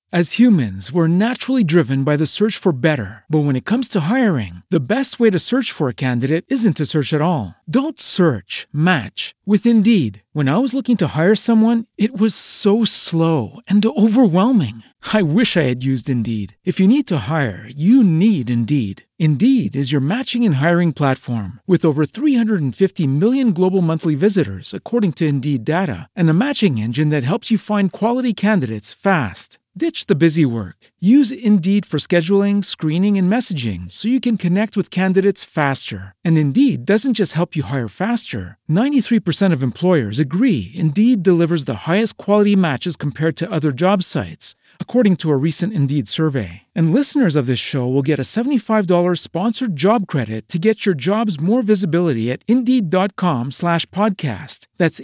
As humans, we're naturally driven by the search for better. But when it comes to hiring, the best way to search for a candidate isn't to search at all. Don't search, match with Indeed. When I was looking to hire someone, it was so slow and overwhelming. I wish I had used Indeed. If you need to hire, you need Indeed. Indeed is your matching and hiring platform with over 350 million global monthly visitors, according to Indeed data, and a matching engine that helps you find quality candidates fast. Ditch the busy work. Use Indeed for scheduling, screening, and messaging so you can connect with candidates faster. And Indeed doesn't just help you hire faster. 93% of employers agree Indeed delivers the highest quality matches compared to other job sites, according to a recent Indeed survey. And listeners of this show will get a $75 sponsored job credit to get your jobs more visibility at Indeed.com/podcast. That's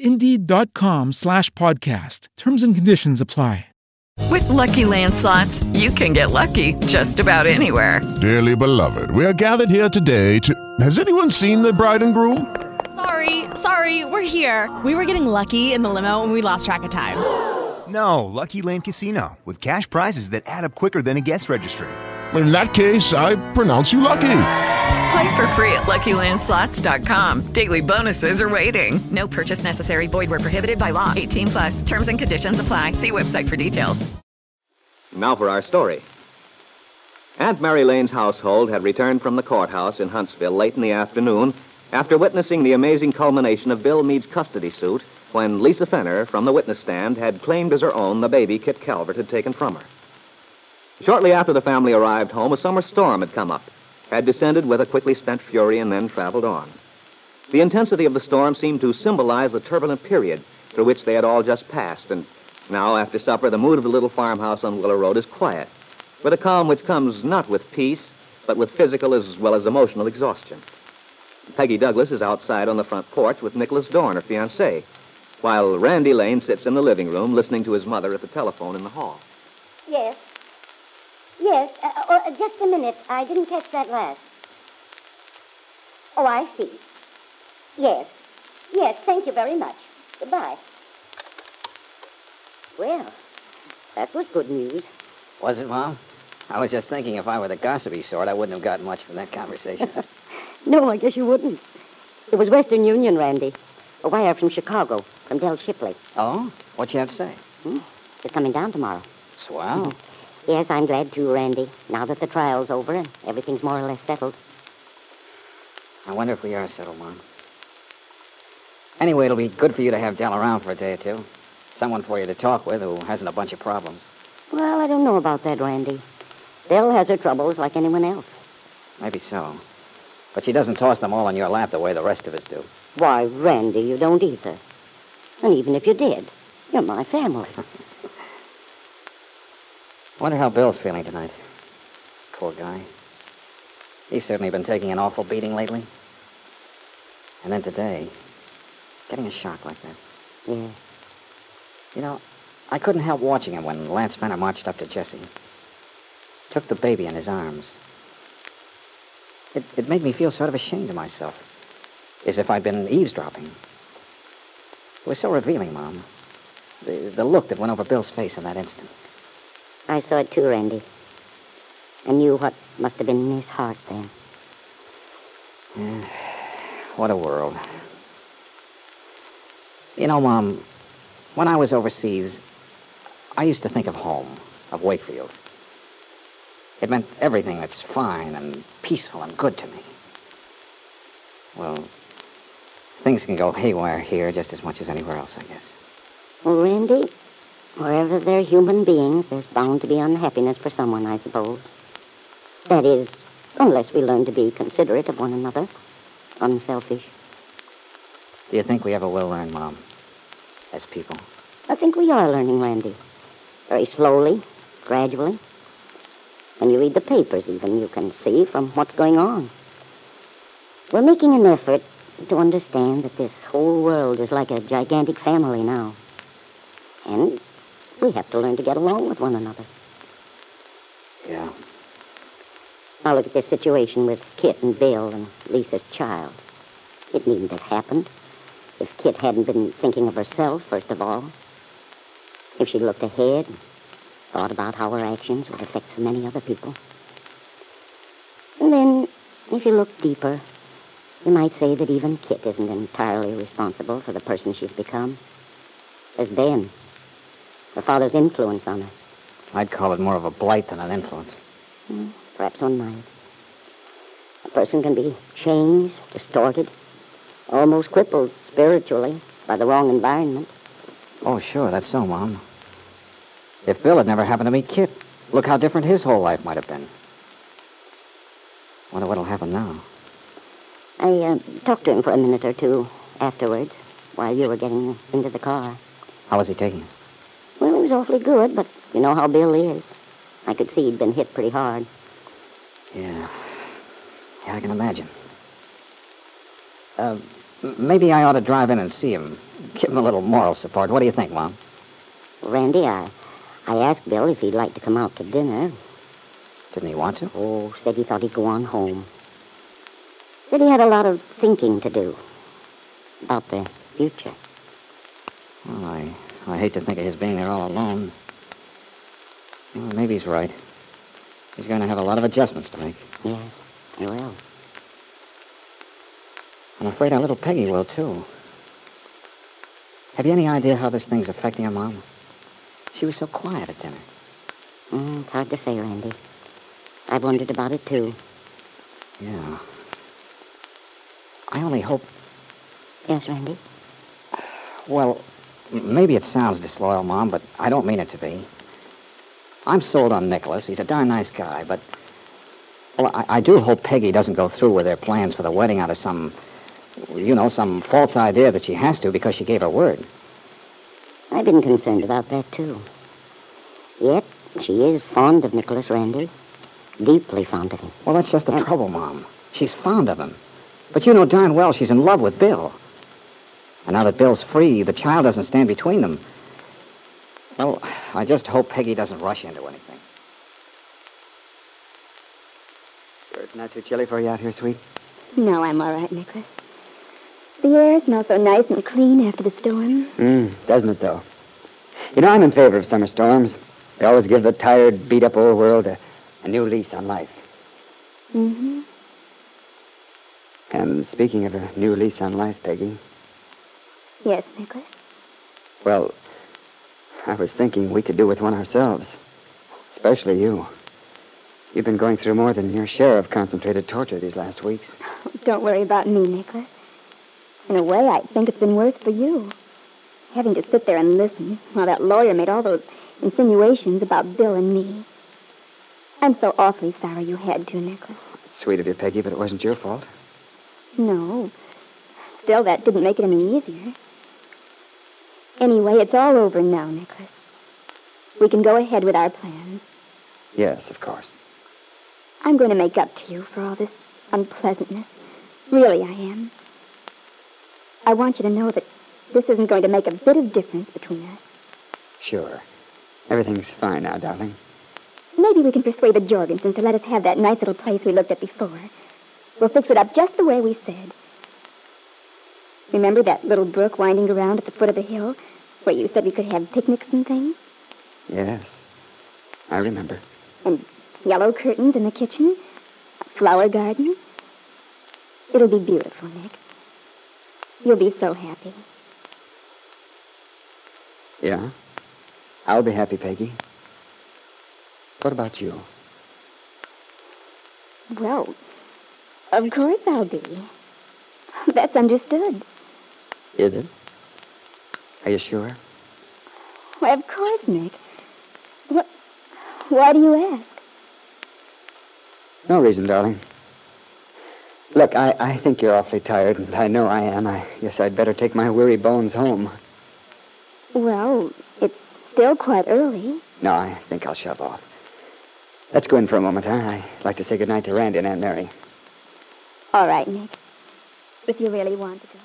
Indeed.com/podcast. Terms and conditions apply. With Lucky Land Slots, you can get lucky just about anywhere. Dearly beloved, we are gathered here today to... Has anyone seen the bride and groom? Sorry, we're here. We were getting lucky in the limo and we lost track of time. No, Lucky Land Casino, with cash prizes that add up quicker than a guest registry. In that case, I pronounce you lucky. Play for free at LuckyLandSlots.com. Daily bonuses are waiting. No purchase necessary. Void where prohibited by law. 18+. Terms and conditions apply. See website for details. Now for our story. Aunt Mary Lane's household had returned from the courthouse in Huntsville late in the afternoon after witnessing the amazing culmination of Bill Meade's custody suit when Lisa Fenner, from the witness stand, had claimed as her own the baby Kit Calvert had taken from her. Shortly after the family arrived home, a summer storm had come up, had descended with a quickly spent fury, and then traveled on. The intensity of the storm seemed to symbolize the turbulent period through which they had all just passed, and now, after supper, the mood of the little farmhouse on Willow Road is quiet, with a calm which comes not with peace, but with physical as well as emotional exhaustion. Peggy Douglas is outside on the front porch with Nicholas Dorn, her fiancé, while Randy Lane sits in the living room listening to his mother at the telephone in the hall. Yes, just a minute. I didn't catch that last. Oh, I see. Yes, thank you very much. Goodbye. Well, that was good news. Was it, Mom? I was just thinking if I were the gossipy sort, I wouldn't have gotten much from that conversation. No, I guess you wouldn't. It was Western Union, Randy. A wire from Chicago, from Del Shipley. Oh? What'd you have to say? They're coming down tomorrow. Swell. Yes, I'm glad too, Randy, now that the trial's over and everything's more or less settled. I wonder if we are settled, Mom. Anyway, it'll be good for you to have Del around for a day or two. Someone for you to talk with who hasn't a bunch of problems. Well, I don't know about that, Randy. Del has her troubles like anyone else. Maybe so. But she doesn't toss them all on your lap the way the rest of us do. Why, Randy, you don't either. And even if you did, you're my family. Wonder how Bill's feeling tonight. Poor guy. He's certainly been taking an awful beating lately. And then today, getting a shock like that. Yeah. You know, I couldn't help watching him when Lance Fenner marched up to Jessie. Took the baby in his arms. It made me feel sort of ashamed of myself. As if I'd been eavesdropping. It was so revealing, Mom. The look that went over Bill's face in that instant. I saw it too, Randy. I knew what must have been in his heart then. Yeah, what a world. You know, Mom, when I was overseas, I used to think of home, of Wakefield. It meant everything that's fine and peaceful and good to me. Well, things can go haywire here just as much as anywhere else, I guess. Well, Randy, wherever there are human beings, there's bound to be unhappiness for someone, I suppose. That is, unless we learn to be considerate of one another, unselfish. Do you think we ever will learn, Mom, as people? I think we are learning, Randy. Very slowly, gradually. When you read the papers, even, you can see from what's going on. We're making an effort to understand that this whole world is like a gigantic family now. And we have to learn to get along with one another. Yeah. Now look at this situation with Kit and Bill and Lisa's child. It needn't have happened if Kit hadn't been thinking of herself, first of all. If she'd looked ahead and thought about how her actions would affect so many other people. And then, if you look deeper, you might say that even Kit isn't entirely responsible for the person she's become. There's Ben, her father's influence on her. I'd call it more of a blight than an influence. Perhaps one might. A person can be changed, distorted, almost crippled spiritually by the wrong environment. Oh, sure, that's so, Mom. If Bill had never happened to meet Kit, look how different his whole life might have been. Wonder what'll happen now. I talked to him for a minute or two afterwards, while you were getting into the car. How was he taking it? Well, he was awfully good, but you know how Bill is. I could see he'd been hit pretty hard. Yeah, I can imagine. Maybe I ought to drive in and see him. Give him a little moral support. What do you think, Mom? Randy, I asked Bill if he'd like to come out to dinner. Didn't he want to? Oh, said he thought he'd go on home. Said he had a lot of thinking to do about the future. Well, I hate to think of his being there all alone. Well, maybe he's right. He's going to have a lot of adjustments to make. Yes, he will. I'm afraid our little Peggy will, too. Have you any idea how this thing's affecting her, Mom? She was so quiet at dinner. It's hard to say, Randy. I've wondered about it, too. Yeah. I only hope... Yes, Randy? Well, maybe it sounds disloyal, Mom, but I don't mean it to be. I'm sold on Nicholas. He's a darn nice guy, but... Well, I do hope Peggy doesn't go through with their plans for the wedding out of some false idea that she has to because she gave her word. I've been concerned about that, too. Yet, she is fond of Nicholas, Randy. Deeply fond of him. Well, that's just the trouble, Mom. She's fond of him. But you know darn well she's in love with Bill. And now that Bill's free, the child doesn't stand between them. Well, I just hope Peggy doesn't rush into anything. Sure it's not too chilly for you out here, sweet? No, I'm all right, Nicholas. The air smells so nice and clean after the storm. Doesn't it, though? You know, I'm in favor of summer storms. They always give the tired, beat-up old world a new lease on life. Mm-hmm. And speaking of a new lease on life, Peggy... Yes, Nicholas? Well, I was thinking we could do with one ourselves. Especially you. You've been going through more than your share of concentrated torture these last weeks. Don't worry about me, Nicholas. In a way, I think it's been worse for you. Having to sit there and listen while that lawyer made all those insinuations about Bill and me. I'm so awfully sorry you had to, Nicholas. It's sweet of you, Peggy, but it wasn't your fault. No. Still, that didn't make it any easier. Anyway, it's all over now, Nicholas. We can go ahead with our plans. Yes, of course. I'm going to make up to you for all this unpleasantness. Really, I am. I want you to know that this isn't going to make a bit of difference between us. Sure. Everything's fine now, darling. Maybe we can persuade the Jorgensens to let us have that nice little place we looked at before. We'll fix it up just the way we said. Remember that little brook winding around at the foot of the hill where you said we could have picnics and things? Yes, I remember. And yellow curtains in the kitchen, a flower garden. It'll be beautiful, Nick. You'll be so happy. Yeah? I'll be happy, Peggy. What about you? Well, of course I'll be. That's understood. Is it? Are you sure? Why, of course, Nick. Why do you ask? No reason, darling. Look, I think you're awfully tired, and I know I am. I guess I'd better take my weary bones home. Well, it's still quite early. No, I think I'll shove off. Let's go in for a moment, huh? I'd like to say goodnight to Randy and Aunt Mary. All right, Nick. If you really want to go.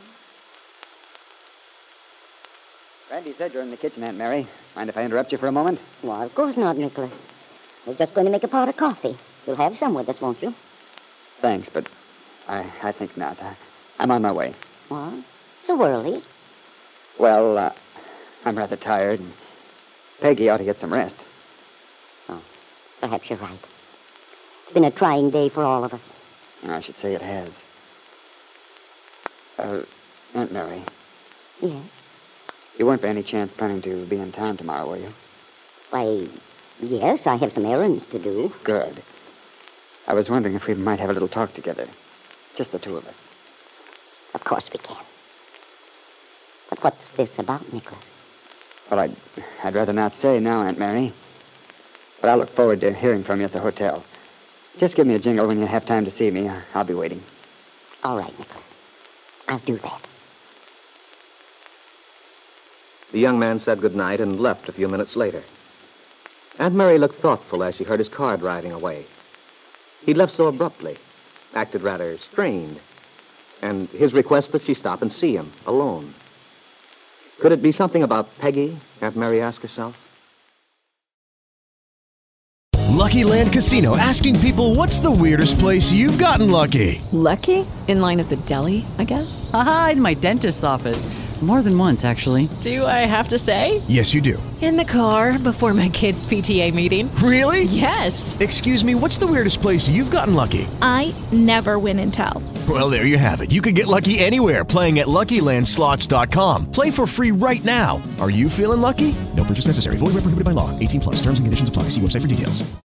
Randy said you're in the kitchen, Aunt Mary. Mind if I interrupt you for a moment? Well, of course not, Nicholas. We're just going to make a pot of coffee. You'll have some with us, won't you? Thanks, but I think not. I'm on my way. What? So early? Well, I'm rather tired, and Peggy ought to get some rest. Perhaps you're right. It's been a trying day for all of us. I should say it has. Aunt Mary. Yes? You weren't by any chance planning to be in town tomorrow, were you? Why, yes, I have some errands to do. Good. I was wondering if we might have a little talk together. Just the two of us. Of course we can. But what's this about, Nicholas? Well, I'd rather not say now, Aunt Mary. But I'll look forward to hearing from you at the hotel. Just give me a jingle when you have time to see me. I'll be waiting. All right, Nicholas. I'll do that. The young man said goodnight and left a few minutes later. Aunt Mary looked thoughtful as she heard his car driving away. He'd left so abruptly, acted rather strained, and his request that she stop and see him, alone. Could it be something about Peggy? Aunt Mary asked herself. Lucky Land Casino, asking people, what's the weirdest place you've gotten lucky? Lucky? In line at the deli, I guess? Aha, in my dentist's office. More than once, actually. Do I have to say? Yes, you do. In the car before my kids' PTA meeting. Really? Yes. Excuse me, what's the weirdest place you've gotten lucky? I never win and tell. Well, there you have it. You can get lucky anywhere, playing at LuckyLandSlots.com. Play for free right now. Are you feeling lucky? No purchase necessary. Void where prohibited by law. 18+. Terms and conditions apply. See website for details.